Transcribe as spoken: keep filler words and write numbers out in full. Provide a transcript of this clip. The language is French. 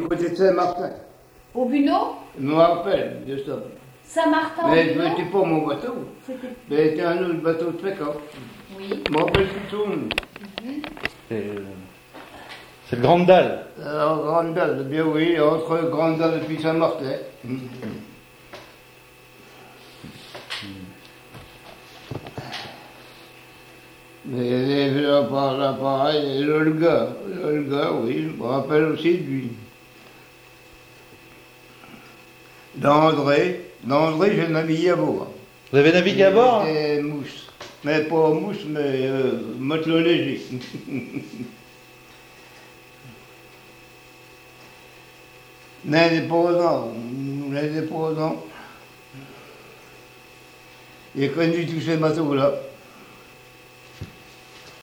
côté de Saint-Martin. Au Bunot? Je me rappelle de ça. Saint-Martin au Mais Bunot? c'était pas mon bateau. C'était... Mais c'était un autre bateau de Pékin. Oui. Je me rappelle plus tout. Mhm. C'est c'est le Grande Dalle. Alors, Grande Dalle, bien oui, entre Grande Dalle et puis Saint-Martin. Mais il y avait là, par là, pareil, et l'Olga. L'Olga, oui, je me rappelle aussi de lui. D'André. D'André, j'ai navigué à bord. Vous avez navigué à bord? C'était mousse. Mais pas mousse, mais euh, matelot léger. L'indépendant. L'indépendant. Il a connu tous ces bateaux-là.